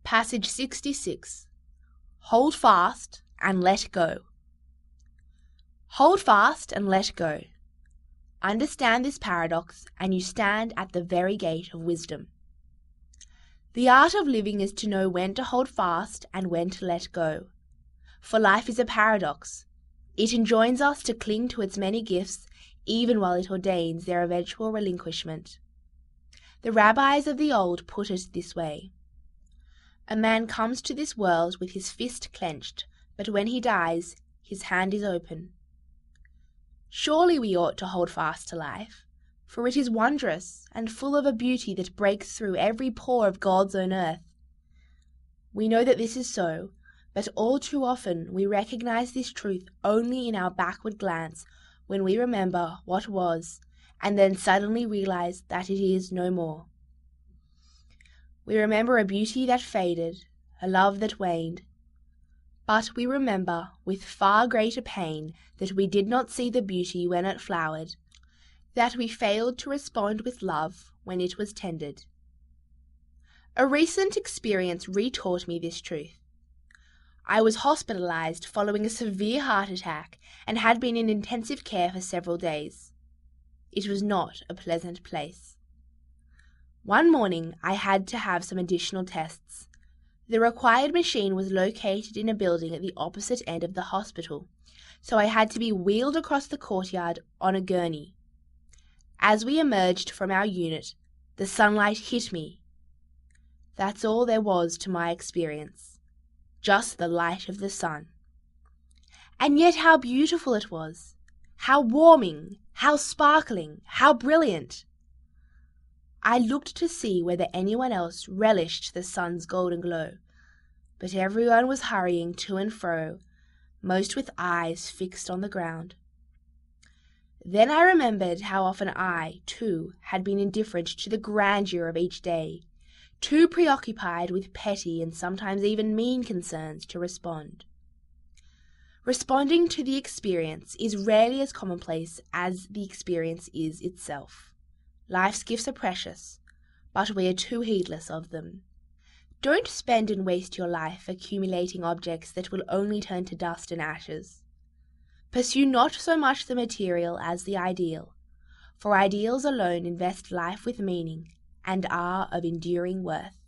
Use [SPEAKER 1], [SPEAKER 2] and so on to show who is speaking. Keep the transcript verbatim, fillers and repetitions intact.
[SPEAKER 1] Passage sixty-six. Hold fast and let go. Hold fast and let go. Understand this paradox, and you stand at the very gate of wisdom. The art of living is to know when to hold fast and when to let go. For life is a paradox. It enjoins us to cling to its many gifts, even while it ordains their eventual relinquishment. The rabbis of the old put it this way: a man comes to this world with his fist clenched, but when he dies, his hand is open. Surely we ought to hold fast to life, for it is wondrous and full of a beauty that breaks through every pore of God's own earth. We know that this is so, but all too often we recognize this truth only in our backward glance when we remember what was, and then suddenly realize that it is no more. We remember a beauty that faded, a love that waned. But we remember with far greater pain that we did not see the beauty when it flowered, that we failed to respond with love when it was tended. A recent experience retaught me this truth. I was hospitalized following a severe heart attack and had been in intensive care for several days. It was not a pleasant place. One morning I had to have some additional tests. The required machine was located in a building at the opposite end of the hospital, so I had to be wheeled across the courtyard on a gurney. As we emerged from our unit, the sunlight hit me. That's all there was to my experience, just the light of the sun. And yet how beautiful it was! How warming! How sparkling! How brilliant! I looked to see whether anyone else relished the sun's golden glow, but everyone was hurrying to and fro, most with eyes fixed on the ground. Then I remembered how often I, too, had been indifferent to the grandeur of each day, too preoccupied with petty and sometimes even mean concerns to respond. Responding to the experience is rarely as commonplace as the experience is itself. Life's gifts are precious, but we are too heedless of them. Don't spend and waste your life accumulating objects that will only turn to dust and ashes. Pursue not so much the material as the ideal, for ideals alone invest life with meaning and are of enduring worth.